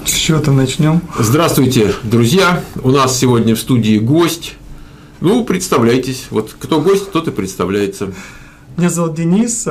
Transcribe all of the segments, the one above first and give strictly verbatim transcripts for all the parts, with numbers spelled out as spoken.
С чего-то начнем. Здравствуйте, друзья. У нас сегодня в студии гость. Ну, представляйтесь. Вот кто гость, тот и представляется. Меня зовут Денис.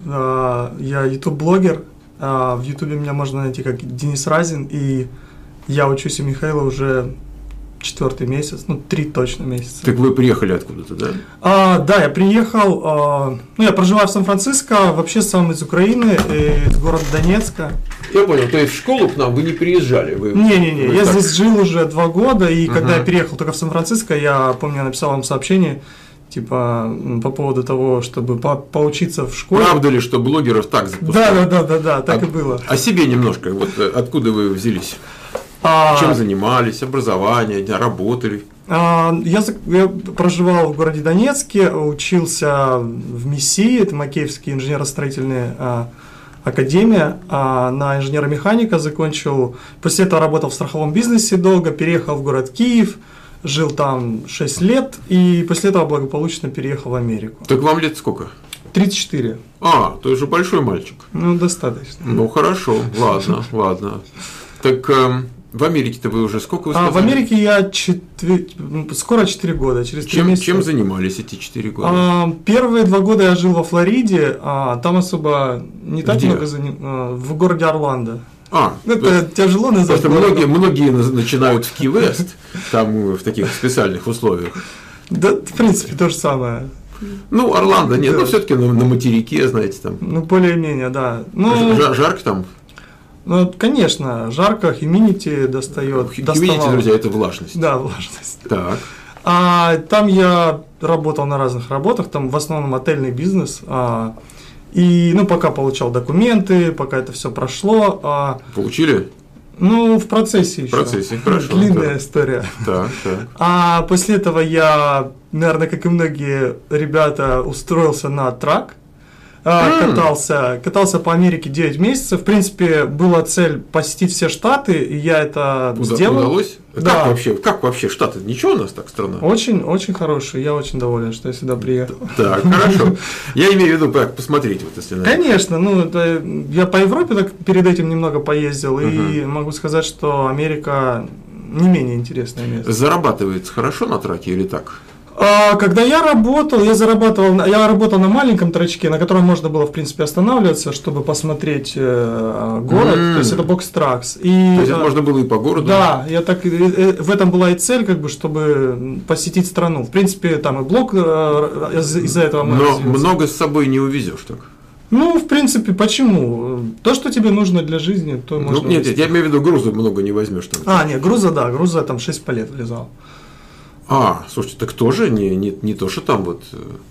Я ютуб-блогер. В ютубе меня можно найти как Денис Разин. И я учусь у Михаила уже четвертый месяц, ну, три точно месяца. Так вы приехали откуда-то, да? А, да, я приехал, а, ну, я проживаю в Сан-Франциско, вообще сам из Украины, из города Донецка. Я понял, то есть в школу к нам вы не приезжали? Не-не-не, я так... здесь жил уже два года, и uh-huh. когда я переехал только в Сан-Франциско, я помню, я написал вам сообщение, типа, по поводу того, чтобы по поучиться в школе. Правда ли, что блогеров так запускают? Да-да-да, так а, и было. О себе немножко, вот откуда вы взялись? А... Чем занимались, образование, работали? А, я, я проживал в городе Донецке, учился в МИСИ, это Макеевская инженерно-строительная а, академия, а, на инженера-механика закончил. После этого работал в страховом бизнесе долго, переехал в город Киев, жил там шесть лет и после этого благополучно переехал в Америку. Так вам лет сколько? тридцать четыре. А, то есть большой мальчик. Ну, достаточно. Ну, хорошо, ладно, ладно. Так... В Америке-то вы уже сколько вы сказали? А, в Америке я четыре, скоро четыре года, через три чем, месяца. Чем занимались эти четыре года? А, первые два года я жил во Флориде, а там особо не так Где? много занимался, в городе Орландо. А, это есть, тяжело назвать. Просто многие, многие начинают в Ки-Вест, там в таких специальных условиях. Да, в принципе, то же самое. Ну, Орландо нет, да. Но все-таки на, на материке, знаете, там. Ну, более-менее, да. Ну, Жар, жарко там? Ну, конечно, жарко, хьюмидити достает. Хьюмидити, друзья, это влажность. Да, влажность. Так. А там я работал на разных работах, там в основном отельный бизнес. А, и, ну, пока получал документы, пока это все прошло. А, Получили? Ну, в процессе еще. В процессе, хорошо. Длинная так. история. Так, так. А после этого я, наверное, как и многие ребята, устроился на трак. Mm. Катался, катался по Америке девять месяцев. В принципе, была цель посетить все штаты, и я это Уда- сделал. Удалось? Да. Как вообще, как вообще штаты? Ничего у нас так страна? Очень, очень хороший. Я очень доволен, что я сюда приехал. Так, хорошо. Я имею в виду, как посмотреть, вот если надо. Конечно, ну это, я по Европе так перед этим немного поездил, uh-huh. и могу сказать, что Америка не менее интересное место. Зарабатывается хорошо на траке или так? А, когда я работал, я зарабатывал, я работал на маленьком трачке, на котором можно было, в принципе, останавливаться, чтобы посмотреть э, город, mm. то есть это бокс-тракс. То есть это можно было и по городу? Да, я так, в этом была и цель, как бы, чтобы посетить страну. В принципе, там и блог э, из-за этого мы Но развился. много с собой не увезешь так? Ну, в принципе, почему? То, что тебе нужно для жизни, то ну, можно... Нет, нет, я имею в виду, груза много не возьмешь там. А, нет, груза, да, груза там шесть палет влезал. А, слушайте, так тоже не, не, не то, что там вот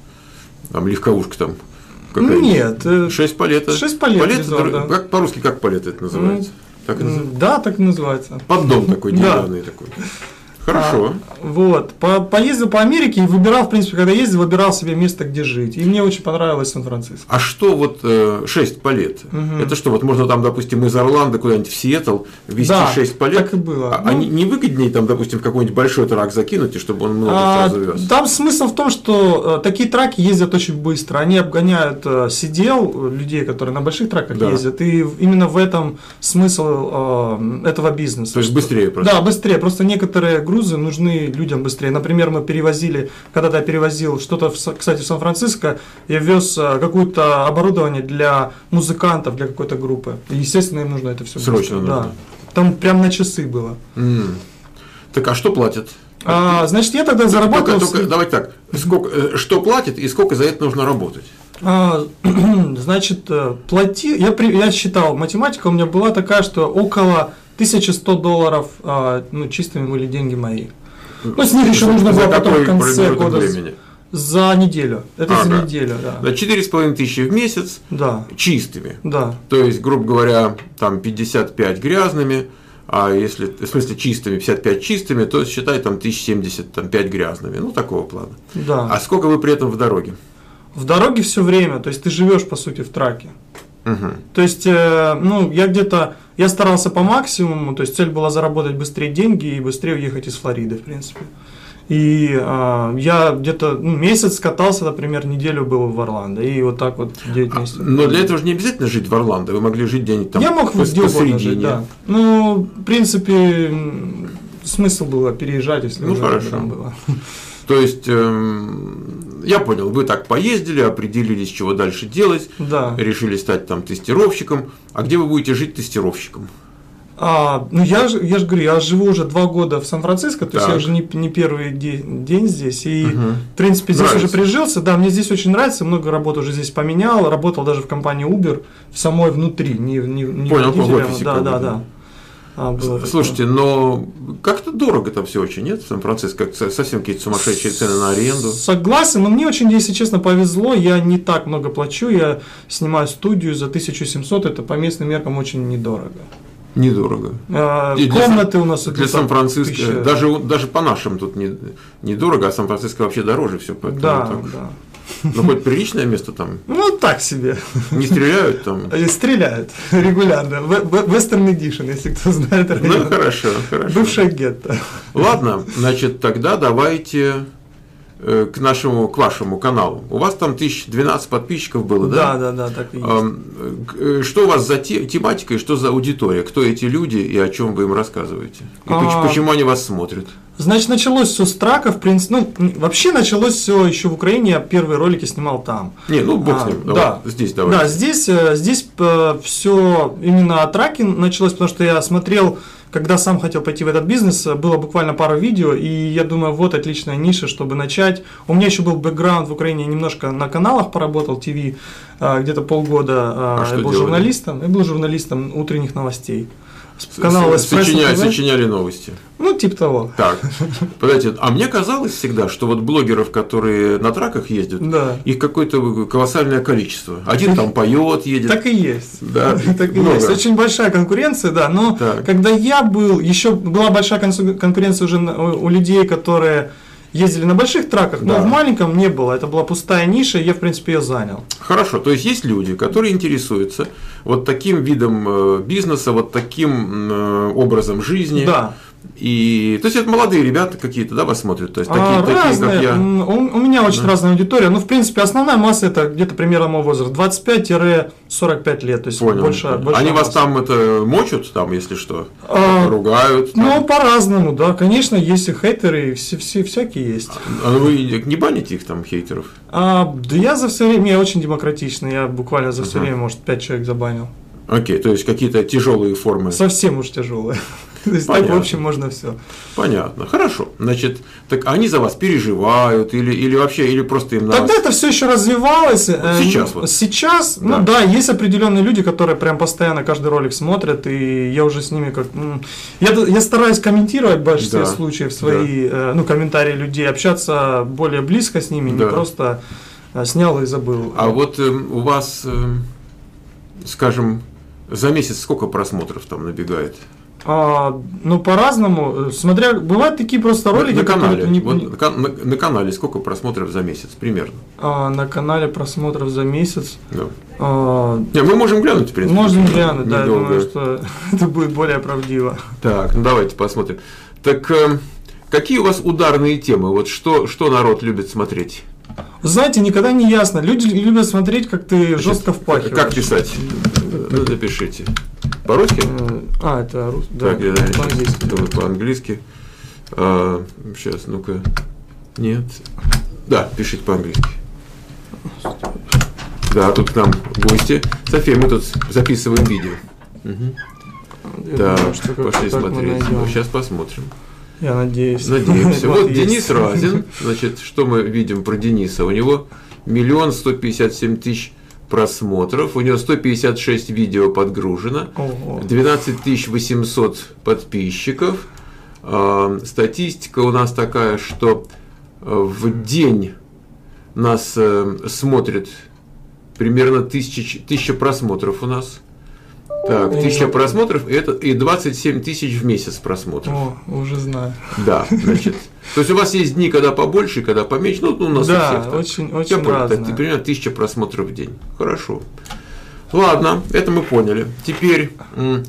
там легковушка там какая-нибудь. Нет. Шесть палет. Шесть палет. Палет везал, это, да. как, по-русски как палет это называется? Mm, так и называется? Да, так и называется. Поддон такой деревянный такой. Хорошо. А, вот. По, поездил по Америке и выбирал, в принципе, когда ездил, выбирал себе место, где жить. И мне очень понравилось Сан-Франциско. А что вот э, шесть палет? Угу. Это что, вот можно там, допустим, из Орландо куда-нибудь в Сиэтл везти да, шесть палет? Так и было. А, ну, а не, не выгоднее там, допустим, в какой-нибудь большой трак закинуть, и чтобы он много а, сразу вез? Там смысл в том, что э, такие траки ездят очень быстро. Они обгоняют э, сидел людей, которые на больших траках да. ездят. И именно в этом смысл э, этого бизнеса. То есть быстрее просто? Да, быстрее. Просто некоторые грузы нужны людям быстрее. Например, мы перевозили, когда-то я перевозил что-то, в, кстати, в Сан-Франциско, я вез какое-то оборудование для музыкантов, для какой-то группы. И, естественно, им нужно это все срочно быстро. нужно. Да. Там прям на часы было. Mm. Так, а что платят? А, значит, я тогда заработал... Только, только, давайте так, сколько, что платят и сколько за это нужно работать? А, значит, плати... я, при... я считал, математика у меня была такая, что около тысяча сто долларов ну, чистыми были деньги мои. Ну, с них еще за, нужно было потом в конце года времени? За неделю. Это ага. за неделю, да. На четыре с половиной тысячи в месяц да. чистыми. Да. То есть, грубо говоря, там пятьдесят пять грязными, а если, в смысле, чистыми, пятьдесят пять чистыми, то считай там тысяча семьдесят пять грязными. Ну, такого плана. Да. А сколько вы при этом в дороге? В дороге все время, то есть ты живешь, по сути, в траке. Угу. То есть, э, ну, я где-то, я старался по максимуму, то есть цель была заработать быстрее деньги и быстрее уехать из Флориды, в принципе. И э, я где-то ну, месяц катался, например, неделю был в Орландо, и вот так вот девять месяцев. Но для этого же не обязательно жить в Орландо, вы могли жить где-нибудь там я мог пос- где угодно жить, посередине. да. Ну, в принципе, смысл было переезжать, если Ну, уже хорошо. там было. То есть, эм, я понял, вы так поездили, определились, чего дальше делать, Да. решили стать там тестировщиком. А где вы будете жить тестировщиком? А, ну я же, я же говорю, я живу уже два года в Сан-Франциско, то есть Так. я уже не, не первый де- день здесь, и Мгм. в принципе здесь Нравится. уже прижился, да, мне здесь очень нравится, много работы уже здесь поменял, работал даже в компании Uber, в самой внутри, не, не, не Понял, водителем, в офисе да, как бы, да, да. да. А, было такое. Слушайте, но как-то дорого там все очень, нет? В Сан-Франциско как совсем какие-то сумасшедшие цены на аренду. Согласен, но мне очень, если честно, повезло, я не так много плачу, я снимаю студию за тысячу семьсот, это по местным меркам очень недорого. Недорого. А, И для комнаты Сан- у нас Для идут там Сан-Франциско, тысяча- даже, у- даже по нашим тут не, недорого, а Сан-Франциско вообще дороже все. Да, да. Ну, хоть приличное место там. Ну, так себе. Не стреляют там. И стреляют регулярно. В- в- Western Edition, если кто знает Ну, район. хорошо, хорошо. Бывшая гетто. Ладно, значит, тогда давайте э, к нашему, к вашему каналу. У вас там тысяча двенадцать подписчиков было, Да, да? да, да, так и есть. Эм, э, Что у вас за те- тематика и что за аудитория? Кто эти люди и о чем вы им рассказываете? И поч- А. почему они вас смотрят? Значит, началось все с трака, в принципе. Ну, м, вообще началось все еще в Украине, я первые ролики снимал там. Не, ну бог А, с ним. да. Давай, здесь давай. Да, здесь, э, здесь все именно от траки началось, потому что я смотрел, когда сам хотел пойти в этот бизнес, э, было буквально пару видео, и я думаю, вот отличная ниша, чтобы начать. У меня еще был бэкграунд в Украине, я немножко на каналах поработал, ТВ, э, где-то полгода. э, А что я был делали? журналистом, я был журналистом утренних новостей. Канал С- «Эспрессо сочиня- ТВ». Сочиняли новости. Ну, типа того. Так, подождите, а мне казалось всегда, что вот блогеров, которые на траках ездят, Да. их какое-то колоссальное количество. Один там поет, едет. Так и есть. Да, Так и много. есть. Очень большая конкуренция, да. Но Так. когда я был, еще была большая консу- конкуренция уже на- у у людей, которые ездили на больших траках, но Да. в маленьком не было. Это была пустая ниша, и я, в принципе, ее занял. Хорошо, то есть есть люди, которые интересуются вот таким видом э, бизнеса, вот таким э, образом жизни. Да. И, то есть это молодые ребята какие-то, да, вас смотрят? То есть А, такие, такие, разные. как я. М, У, у меня очень Да. разная аудитория. Ну, в принципе, основная масса это где-то примерно мой возраст. двадцать пять - сорок пять лет. То есть Понял. больше, больше Они вас масса. там это мочат, там, если что, А, ругают. там. Ну, по-разному, да. Конечно, есть и хейтеры, и все, все, всякие есть. А вы не баните их там, хейтеров? А, да я за все время, я очень демократичный, я буквально за все Ага. время, может, пять человек забанил. Окей, то есть какие-то тяжелые формы. Совсем уж тяжелые. То есть так, Понятно. в общем, можно все. Понятно, хорошо. Значит, так они за вас переживают или, или вообще, или просто им на Тогда вас... это все еще развивалось. э, сейчас вот. Сейчас, Да. ну да, есть определенные люди, которые прям постоянно каждый ролик смотрят, и я уже с ними как. м, Я, я стараюсь комментировать в большинстве Да. случаев свои э, ну, комментарии людей, общаться более близко с ними, Да. не просто э, снял и забыл. А вот эм, у вас, эм, скажем, за месяц сколько просмотров там набегает? А, ну, по-разному. Смотря, бывают такие просто ролики, на которые канале. не- Вот не- на, кан- на- на канале сколько просмотров за месяц примерно? а, на канале просмотров за месяц. Да. А, Не, мы можем глянуть, в принципе. можно глянуть, да, я недолго. думаю, что это будет более правдиво. Так, ну давайте посмотрим. Так, эм, какие у вас ударные темы? Вот что, что народ любит смотреть? Знаете, никогда не ясно. Люди любят смотреть, как ты Значит, жестко впахиваешь. Как писать? Ну, запишите. По-русски? Э, А, это рус... да, Так, я по-английски. думаю, по-английски. А, сейчас, ну-ка. Нет. Да, пишите по-английски. Да, тут к нам гости. София, мы тут записываем видео. Мгм. Я Так, думаю, что как-то пошли так мы смотреть. найдем. Ну, сейчас посмотрим. Я надеюсь. Надеемся. Вот есть. Денис Разин. Значит, что мы видим про Дениса? У него миллион сто пятьдесят семь тысяч просмотров. У него сто пятьдесят шесть видео подгружено. Ого. двенадцать тысяч восемьсот подписчиков. А, Статистика у нас такая, что э, в день нас э, смотрит примерно тысяча, тысяча просмотров у нас. Так, тысяча просмотров и, это, и двадцать семь тысяч в месяц просмотров. О, уже знаю. Да, значит. То есть у вас есть дни, когда побольше, когда поменьше. Ну, у нас у Да, всех так. очень, Я очень понял, так, разное. примерно тысяча просмотров в день. Хорошо. Ладно, это мы поняли. Теперь м,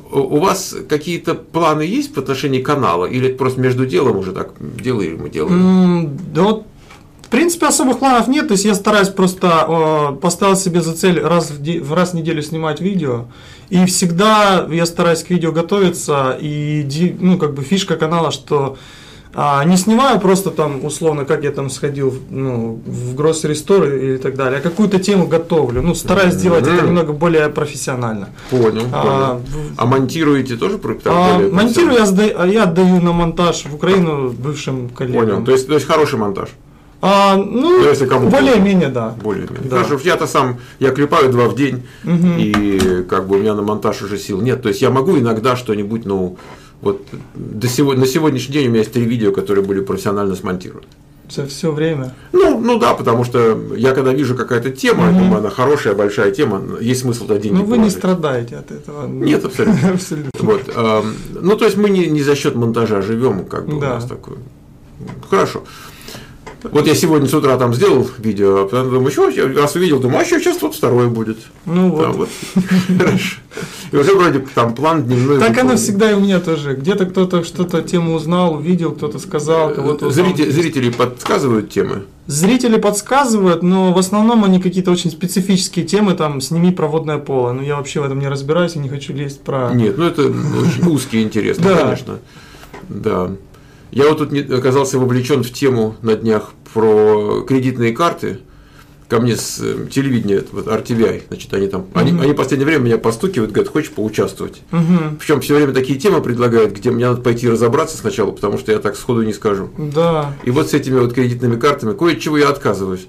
у вас какие-то планы есть в отношении канала, или это просто между делом уже так делаем мы делаем? Mm, да вот, в принципе, особых планов нет, то есть я стараюсь просто э, поставить себе за цель раз в, де- раз в неделю снимать видео, и всегда я стараюсь к видео готовиться, и ди- ну, как бы фишка канала, что А, не снимаю просто там, условно, как я там сходил ну, в grocery store и так далее, а какую-то тему готовлю. Ну, стараюсь mm-hmm. сделать это немного более профессионально. Понял, а, понял. А монтируете тоже так, а, более монтирую, я, сда... я отдаю на монтаж в Украину бывшим коллегам. Понял, то есть, то есть хороший монтаж? А, ну, ну более-менее, да. Более-менее. Да. Хорошо, я-то сам, я клепаю два в день, угу. и как бы у меня на монтаж уже сил нет. То есть я могу иногда что-нибудь, ну, вот до сегодня, на сегодняшний день у меня есть три видео, которые были профессионально смонтированы. За все время? Ну, ну да, потому что я когда вижу какая-то тема, угу. я думаю, она хорошая, большая тема, есть смысл туда деньги Ну, вы положить. не страдаете от этого. Нет, абсолютно. абсолютно. Вот, э, ну, то есть мы не, не за счет монтажа живем, как бы да. у нас такое. Хорошо. Вот я сегодня с утра там сделал видео, а потом думаю, что, я раз увидел, думаю, а что, сейчас вот второе будет. Ну вот. вот. Хорошо. И уже вроде там план дневной. Так оно всегда и у меня тоже. Где-то кто-то что-то тему узнал, увидел, кто-то сказал, кого-то узнал. Зрители, зрители подсказывают темы? Зрители подсказывают, но в основном они какие-то очень специфические темы, там, сними проводное поло. Ну, я вообще в этом не разбираюсь и не хочу лезть про… Нет, ну это очень узкий интерес, конечно. Да. Я вот тут оказался вовлечен в тему на днях про кредитные карты. Ко мне с телевидения, вот ар ти ви ай, значит, они там, uh-huh. они, они в последнее время меня постукивают, говорят, хочешь поучаствовать. Uh-huh. Причем все время такие темы предлагают, где мне надо пойти разобраться сначала, потому что я так сходу не скажу. Да. И вот с этими вот кредитными картами кое-чего я отказываюсь.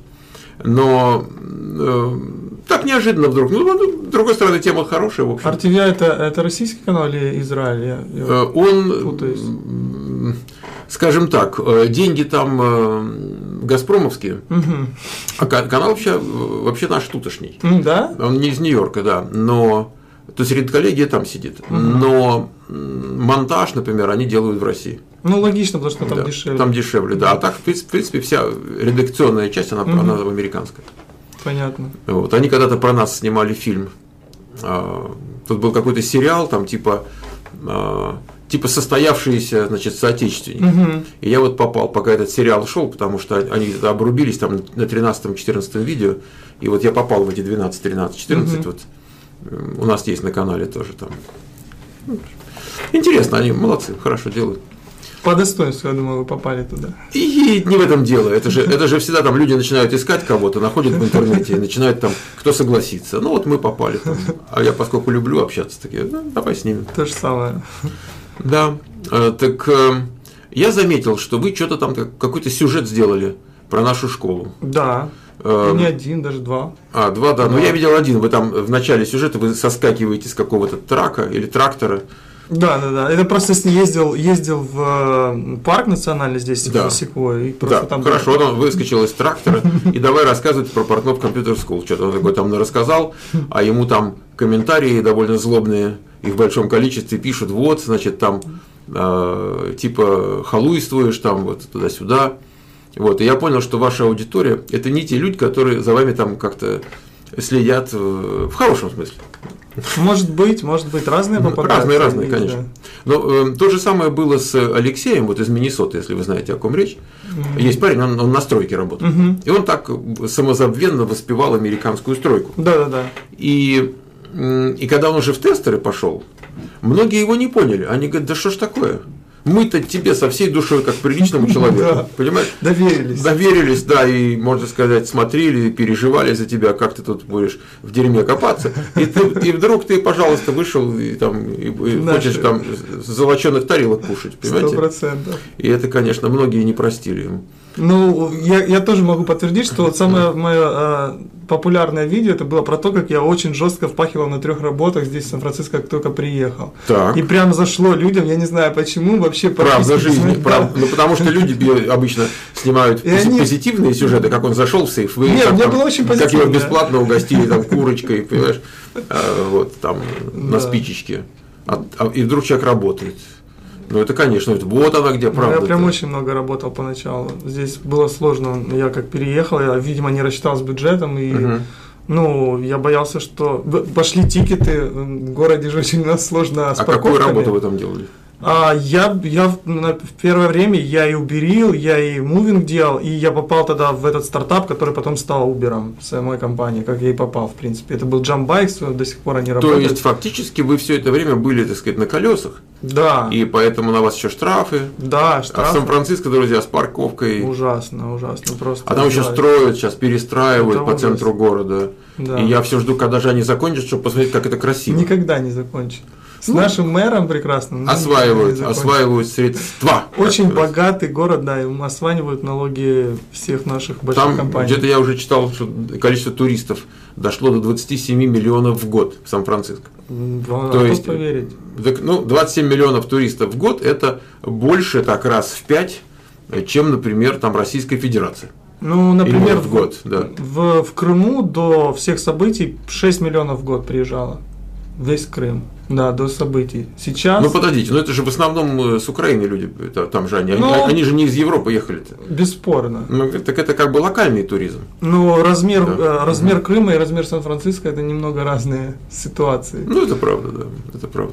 Но э, так неожиданно вдруг. Ну, с другой стороны, тема хорошая, в общем. ар ти ви ай это, это российский канал или Израиль? Я, я Он, путаюсь. Скажем так, деньги там газпромовские, угу. а канал вообще, вообще наш тутошний. Да? Он не из Нью-Йорка, да, но то есть редколлегия там сидит, угу. но монтаж, например, они делают в России. Ну, логично, потому что там да, дешевле. Там дешевле, да. А так, в принципе, вся редакционная часть, она, угу. она американская. Понятно. Вот. Они когда-то про нас снимали фильм. Тут был какой-то сериал, там типа. типа состоявшиеся, значит, соотечественники. Угу. И я вот попал, пока этот сериал шел, потому что они обрубились там на тринадцатом-четырнадцатом видео, и вот я попал в эти двенадцать, тринадцать, четырнадцать, угу. вот у нас есть на канале тоже там. Интересно, они молодцы, хорошо делают. По достоинству, я думаю, вы попали туда. И не в этом дело. Это же, это же всегда там люди начинают искать кого-то, находят в интернете и начинают там, кто согласится. Ну вот мы попали там. А я, поскольку люблю общаться, такие, ну, давай снимем. То же самое. Да. Так я заметил, что вы что-то там какой-то сюжет сделали про нашу школу. Да. Э, не один, даже два. А, два, да. да. Но я видел один. Вы там в начале сюжета вы соскакиваете с какого-то трака или трактора. Да, да, да. Это просто ездил, ездил в парк национальный здесь, в да. Секвойе. Да, там хорошо, был... он выскочил из трактора и давай рассказывать про Портнов Computer School. Что-то он такой там рассказал, а ему там комментарии довольно злобные, их в большом количестве пишут, вот, значит, там э, типа халуйствуешь, там вот туда-сюда. Вот, и я понял, что ваша аудитория – это не те люди, которые за вами там как-то следят в хорошем смысле. Может быть, может быть, разные попадаются. Разные, разные, конечно. Да. Но э, то же самое было с Алексеем, вот из Миннесоты, если вы знаете, о ком речь. Mm-hmm. Есть парень, он, он на стройке работает. Mm-hmm. И он так самозабвенно воспевал американскую стройку. Да-да-да. И, и когда он уже в тестеры пошел, многие его не поняли. Они говорят, да что ж такое? Мы-то тебе со всей душой, как приличному человеку, да. Понимаешь? Доверились. Доверились, да, и, можно сказать, смотрели, переживали за тебя, как ты тут будешь в дерьме копаться. И, ты, и вдруг ты, пожалуйста, вышел и, там, и, и хочешь там золоченых тарелок кушать, понимаете? Сто процентов. И это, конечно, многие не простили ему. Ну, я, я тоже могу подтвердить, что вот самое мое а, популярное видео это было про то, как я очень жестко впахивал на трех работах здесь в Сан-Франциско, как только приехал. Так. И прям зашло людям, я не знаю почему, вообще правда жизни, правда. Ну, потому что люди обычно снимают они... позитивные сюжеты, как он зашел в сейф, вы, Нет, как, мне там, было очень позитивно. Как его бесплатно угостили там курочкой, понимаешь, вот там на спичечке. И вдруг человек работает. Ну, это, конечно, это вот она где правда. Ну, я прям очень много работал поначалу. Здесь было сложно. Я как переехал, я, видимо, не рассчитал с бюджетом и угу. Ну, я боялся, что пошли тикеты, в городе же очень сложно с А парковками. какую работу вы там делали? А, я, я в, на, в первое время я и уберил, я и мувинг делал, и я попал тогда в этот стартап, который потом стал Uber'ом в самой компании, как я и попал, в принципе. Это был JumpBikes, до сих пор они То работают. есть, фактически, вы все это время были, так сказать, на колесах, Да, и поэтому на вас еще штрафы. да, А в штраф. Сан-Франциско, друзья, с парковкой. Ужасно, ужасно, просто. А там еще ужасно. строят, сейчас перестраивают Это по ужас. центру города. Да. И я все жду, когда же они закончат, чтобы посмотреть, как это красиво. Никогда не закончит. С Ну, нашим мэром прекрасным. ну, Осваивают, никогда не закончит. осваивают средства. Очень как раз. богатый город, да, и осваивают налоги всех наших больших Там компаний. где-то я уже читал, что количество туристов дошло до двадцати семи миллионов в год в Сан-Франциско. М, То а есть, кто поверить. Так, ну, двадцать семь миллионов туристов в год – это больше так раз в пять, чем, например, там Российская Федерация. Ну, например, в год, да. в, в Крыму до всех событий шесть миллионов в год приезжало. Весь Крым. Да, до событий. Сейчас Ну, подождите, но это же в основном э, с Украины люди, это, там же они, Ну, они, они же не из Европы ехали-то. бесспорно. Ну, так это как бы локальный туризм. Но размер, Да. э, размер Крыма и размер Сан-Франциско это немного разные ситуации. Ну, это правда, да, это правда.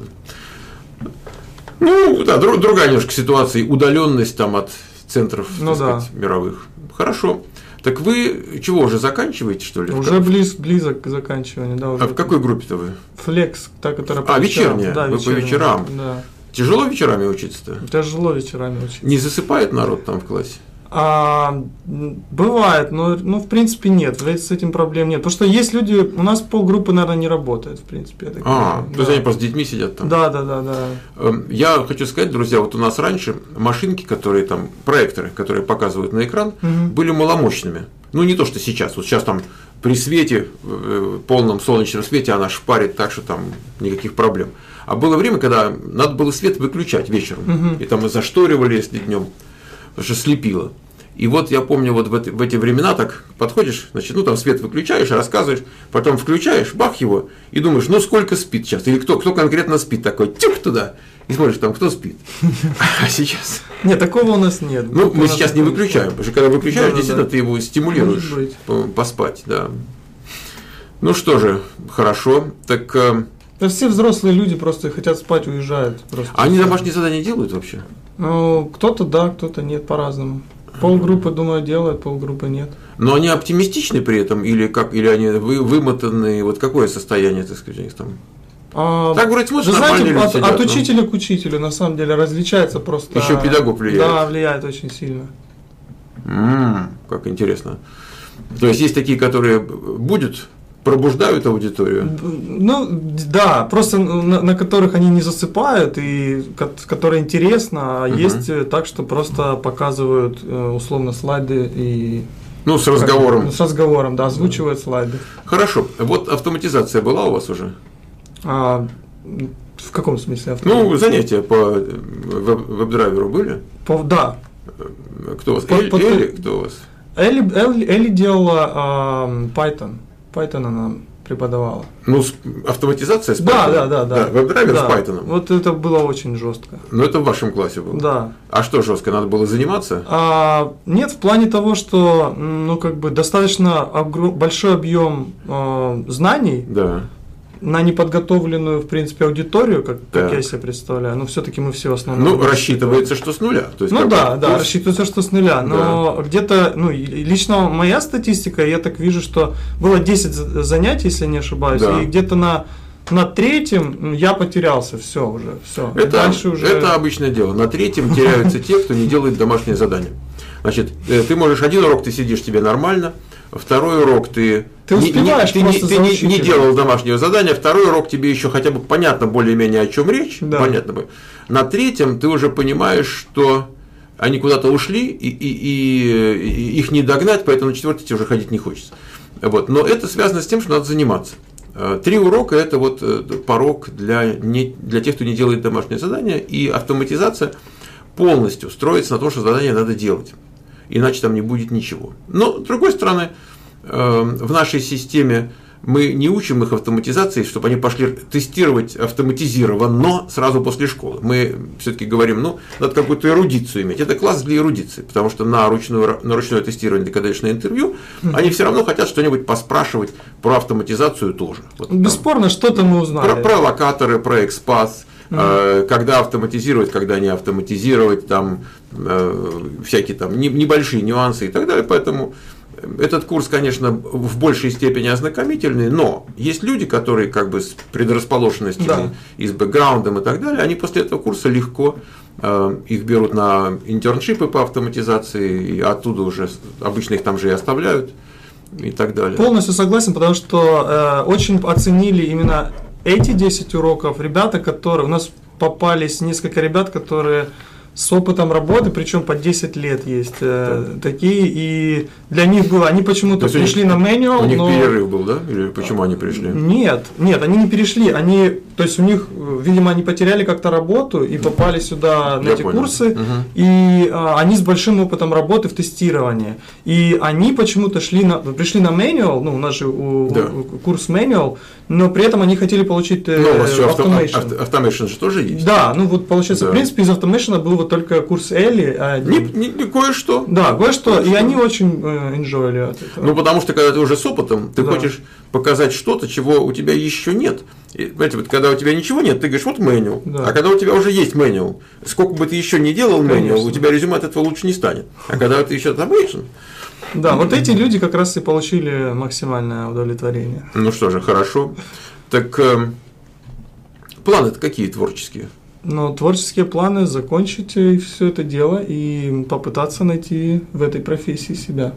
Ну, да, дру- другая немножко ситуация, и удаленность там от центров, Ну так да. сказать, мировых. Хорошо. Так вы чего, уже заканчиваете, что ли? Уже близ, близок к заканчиванию, да. Уже. А в какой группе-то вы? Флекс, та, которая по А, вечерам. вечерняя? Да, Вы по вечерняя. вечерам? Да. Тяжело вечерами учиться-то? Тяжело вечерами учиться. Не засыпает народ там в классе? А, м, бывает, но ну, в принципе нет, с этим проблем нет. Потому что есть люди, у нас полгруппы, наверное, не работает, в принципе. Я так А, понимаю. то есть Да. они просто с детьми сидят там? Да, да, да, да. Эм, Я хочу сказать, друзья, вот у нас раньше машинки, которые там, проекторы, которые показывают на экран, Мгм. были маломощными. Ну, не то, что сейчас. Вот сейчас там при свете, э, полном солнечном свете она шпарит так, что там никаких проблем. А было время, когда надо было свет выключать вечером. Мгм. И там мы зашторивали, если днем, потому что слепило. И вот я помню, вот в эти, в эти времена так подходишь, значит, ну там свет выключаешь, рассказываешь, потом включаешь, бах его, и думаешь, ну сколько спит сейчас, или кто, кто конкретно спит, такой, тюх туда, и смотришь, там кто спит. А сейчас, Нет, такого у нас нет. ну У мы нас сейчас не такого выключаем, потому что когда выключаешь, Да-да-да. действительно ты его стимулируешь Может быть. по- поспать, да. Ну что же, хорошо, так э, Да все взрослые люди просто хотят спать, уезжают. Просто. а они домашние задания делают вообще? Ну, кто-то да, кто-то нет, по-разному. Полгруппы, думаю, делают, полгруппы нет. Но они оптимистичны при этом, или как, или они вы, вымотанные, вот какое состояние, так сказать, у них там? А, Так, вроде, смотришь, вы нормальные знаете, люди от, сидят, от ну. учителя к учителю на самом деле различается просто. Еще педагог влияет. Да, влияет очень сильно. М, как интересно. То есть есть такие, которые будут, пробуждают аудиторию. Ну, да, просто на, на которых они не засыпают, и ко- которые интересно, а Мгм. есть э, так, что просто показывают э, условно слайды и Ну, с разговором. Ну, с разговором, да, озвучивают слайды. Хорошо. Вот автоматизация была у вас уже? А, в каком смысле? авто? Ну, занятия по э, веб- веб-драйверу были? По- да. Кто у вас? По- Эль- по- Элли? Кто у вас? Элли, Элли- Элли делала а, Python. Python она преподавала. Ну, с- автоматизация с Да, Python? да, да, да. Веб-драйвер Да. с Python. Вот это было очень жестко. Но это в вашем классе было? Да. А что жестко? Надо было заниматься? А, нет, в плане того, что м, ну, как бы достаточно огром- большой объем а, знаний Да. на неподготовленную, в принципе, аудиторию, как, как Так. я себе представляю. Но все-таки мы все в основном. Ну, рассчитывается, что с нуля. То есть, Ну как да, бы да, курс- рассчитывается, что с нуля. Но где-то, ну, и лично моя статистика, я так вижу, что было десять за- занятий, если не ошибаюсь, Да. и где-то на, на третьем я потерялся, все уже, все. Это, Дальше уже. это обычное дело. На третьем теряются те, кто не делает домашнее задание. Значит, э, ты можешь один урок, ты сидишь тебе нормально, второй урок ты, Ты не- не, успеваешь ты, не, просто ты за не- не учителем. делал домашнего задания, второй урок тебе еще хотя бы понятно более-менее о чем речь, Да. понятно бы. На третьем ты уже понимаешь, что они куда-то ушли, и, и- и- и их не догнать, поэтому на четвертый тебе уже ходить не хочется. Вот. Но это связано с тем, что надо заниматься. Э, Три урока – это вот э, порог для, не, для тех, кто не делает домашнее задание, и автоматизация полностью строится на том, что задание надо делать, иначе там не будет ничего. Но, с другой стороны, э, в нашей системе мы не учим их автоматизации, чтобы они пошли тестировать автоматизированно сразу после школы. Мы все-таки говорим, ну, надо какую-то эрудицию иметь. Это класс для эрудиции, потому что на ручное, на ручное тестирование, когда идешь на интервью, mm-hmm. они все равно хотят что-нибудь поспрашивать про автоматизацию тоже. Вот бесспорно, что-то мы узнали. Про, про локаторы, про XPath, mm-hmm. э, когда автоматизировать, когда не автоматизировать, там э, всякие там небольшие нюансы и так далее. Поэтому этот курс, конечно, в большей степени ознакомительный, но есть люди, которые как бы с предрасположенностями да. и с бэкграундом и так далее, они после этого курса легко э, их берут на интерншипы по автоматизации, и оттуда уже обычно их там же и оставляют и так далее. Полностью согласен, потому что э, очень оценили именно эти десять уроков ребята, которые у нас попались несколько ребят, которые с опытом работы, причем по десять лет есть э, да. такие, и для них было, они почему-то пришли них, на manual. У них но... перерыв был, да? Или почему они пришли? Нет, нет, они не перешли, они, то есть у них, видимо, они потеряли как-то работу и попали сюда на Я эти понял. курсы, угу. и а, они с большим опытом работы в тестировании, и они почему-то шли на, пришли на manual, ну у нас же у, да. у, курс manual, но при этом они хотели получить э, но у вас automation. Авто, automation же тоже есть? Да, ну вот получается, да. в принципе, из automation был вот только курс Элли. А не, не, не кое-что. Да, кое-что, кое-что. И они очень энжойли от этого. Ну, потому что, когда ты уже с опытом, ты да. хочешь показать что-то, чего у тебя еще нет. И, знаете, вот когда у тебя ничего нет, ты говоришь, вот manual. Да. А когда у тебя уже есть manual, сколько бы ты еще не делал manual, у тебя резюме от этого лучше не станет. А когда ты еще automation. Да, вот эти люди как раз и получили максимальное удовлетворение. Ну что же, хорошо. Так э, планы-то какие творческие? Ну, творческие планы закончить все это дело и попытаться найти в этой профессии себя.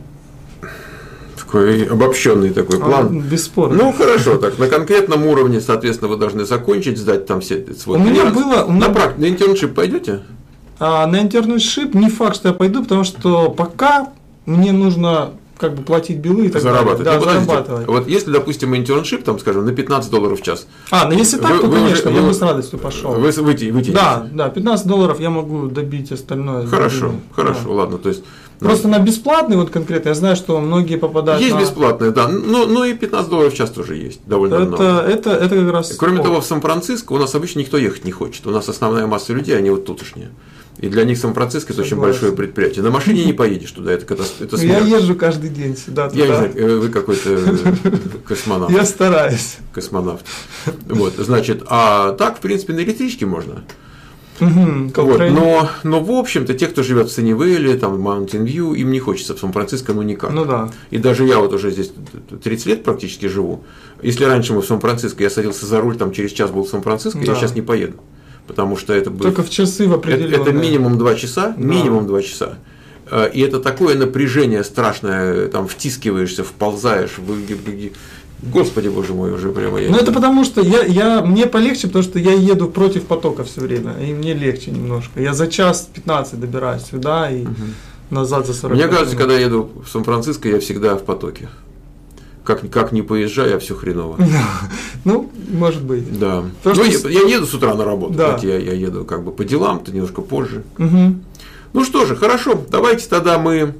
Такой обобщенный такой план. А, бесспорно. Ну хорошо, так на конкретном уровне, соответственно, вы должны закончить, сдать там все свой. У меня было. У меня... На, практи... на интерншип пойдете? А, на интерншип не факт, что я пойду, потому что пока мне нужно как бы платить билы и так зарабатывать. далее. Да, ну, зарабатывать. Вот если, допустим, интерншип, там, скажем, на пятнадцать долларов в час. А, ну если так, вы, то, вы конечно, уже, я вы, бы с радостью пошел. Вы выйти, выйти. Да, да, пятнадцать долларов я могу добить остальное. Хорошо, добить. хорошо, да. ладно. То есть, просто ну, на бесплатный вот конкретно, я знаю, что многие попадают есть на... Есть бесплатные, да, но, но и пятнадцать долларов в час тоже есть, довольно это, много. Это, это как раз... Кроме О. того, в Сан-Франциско у нас обычно никто ехать не хочет. У нас основная масса людей, они вот тутошние. И для них Сан-Франциско это очень большое предприятие. На машине не поедешь туда, это, это смерть. Я езжу каждый день сюда. Я не знаю, вы какой-то космонавт. Я стараюсь. Космонавт. Вот, значит, а так, в принципе, на электричке можно. Угу, вот, но, но, в общем-то, те, кто живет в Саннивейле, там, в Маунтин Вью, им не хочется в Сан-Франциско, ну никак. Ну да. И даже я вот уже здесь тридцать лет практически живу. Если раньше мы в Сан-Франциско, я садился за руль, там через час был в Сан-Франциско, да. я сейчас не поеду. Потому что это будет. Только в часы в определенные. Это, это минимум два часа, да. минимум два часа. И это такое напряжение страшное, там втискиваешься, вползаешь, вы, Господи, боже мой, уже прямо я. Ну это потому что я, я, мне полегче, потому что я еду против потока все время, и мне легче немножко. Я за час пятнадцать добираюсь сюда и угу. назад за сорок. Мне кажется, когда я еду в Сан-Франциско, я всегда в потоке. Как, как не поезжаю, я все хреново. Ну, может быть. Да. Ну, я, я еду с утра на работу, да. я, я еду как бы по делам, то немножко позже. Угу. Ну что же, хорошо, давайте тогда мы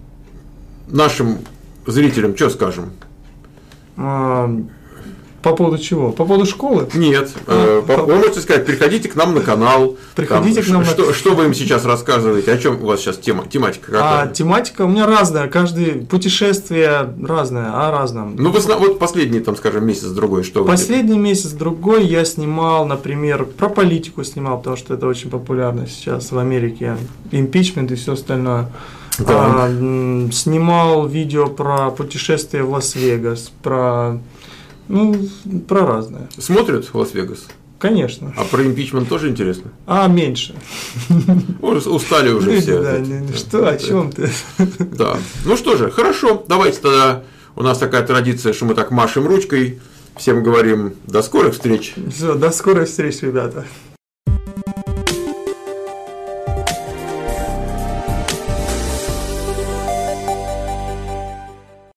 нашим зрителям что скажем? А, по поводу чего? По поводу школы? Нет. А, э, по, вы можете сказать, приходите к нам на канал. Приходите там, к нам что, на... что вы им сейчас рассказываете? О чем у вас сейчас тема, тематика какая? А, тематика у меня разная. Каждое путешествие разное, о разном. Ну, вы, вот последний, там, скажем, месяц-другой, что вы... Последний месяц-другой я снимал, например, про политику снимал, потому что это очень популярно сейчас в Америке. Импичмент и все остальное. Да. А, снимал видео про путешествие в Лас-Вегас, про... Ну, про разное. Смотрят в Лас-Вегас? Конечно. А про импичмент тоже интересно? А, меньше. Устали уже все. Да, что, о чем ты? Да. Ну что же, хорошо. Давайте тогда, у нас такая традиция, что мы так машем ручкой, всем говорим до скорых встреч. Все, до скорых встреч, ребята.